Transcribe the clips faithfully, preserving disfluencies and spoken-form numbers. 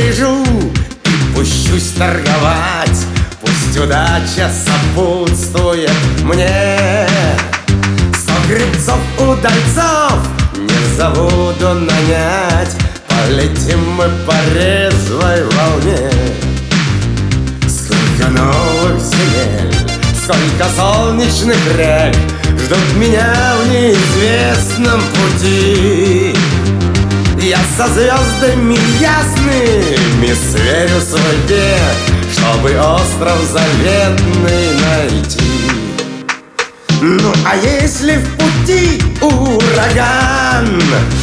заряжу и пущусь торговать. Пусть удача сопутствует мне. Сто гребцов удальцов не забуду нанять. Полетим мы по резвой волне. Сколько новых земель, сколько солнечных рек ждут меня в неизвестном пути. Я со звездами ясными сверю свой бег, чтобы остров заветный найти. Ну а если в пути ураган,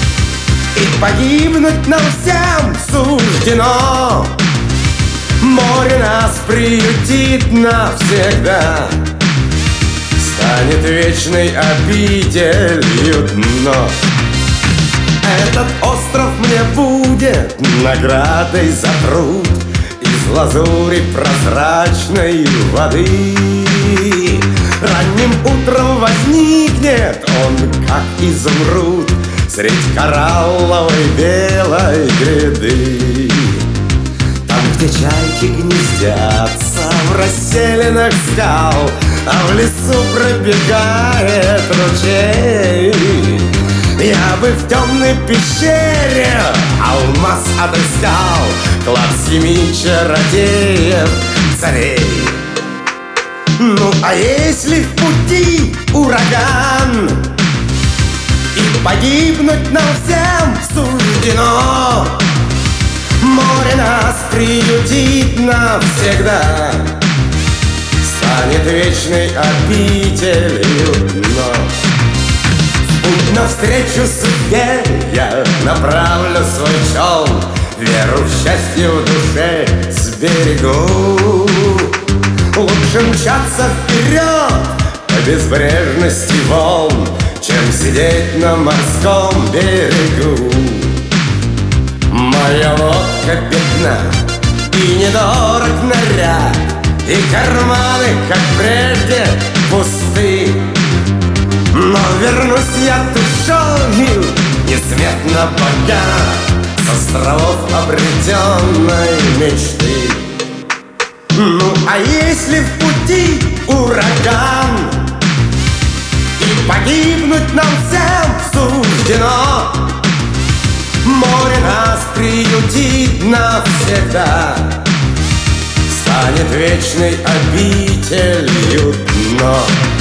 и погибнуть нам всем суждено, море нас приютит навсегда, станет вечной обителью дно. Этот остров мне будет наградой за труд из лазури прозрачной воды. Ранним утром возникнет он, как изумруд, средь коралловой белой гряды. Там, где чайки гнездятся в расселинах скал, а в лесу пробегает ручей, я бы в темной пещере алмаз отыскал, клад семи чародеев царей. Ну а если в пути ураган, и погибнуть нам всем суждено, море нас приютит навсегда, станет вечной обителью дно. Путь навстречу судьбе я направлю свой челн, веру в счастье в душе сберегу. Лучше мчаться вперед по безбрежности волн, чем сидеть на морском берегу. Моя лодка бедна и недорог наряд, и карманы, как прежде, пусты. Но вернусь я душою несметно богат с островов обретенной мечты. Ну а если в пути ураган, и погибнуть нам всем суждено, море нас приютит навсегда, станет вечной обителью дно.